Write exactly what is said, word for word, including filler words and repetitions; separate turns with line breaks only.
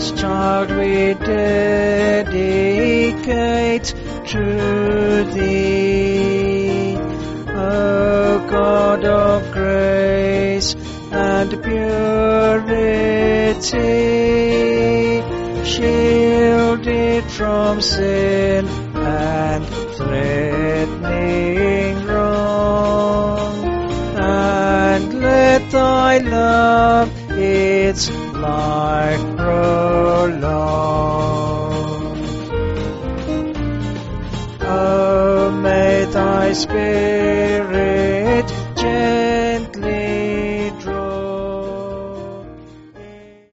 this child we dedicate to Thee. O God of grace and purity, shield it from sin and threatening wrong, and let Thy love its life prolong. Oh, may Thy Spirit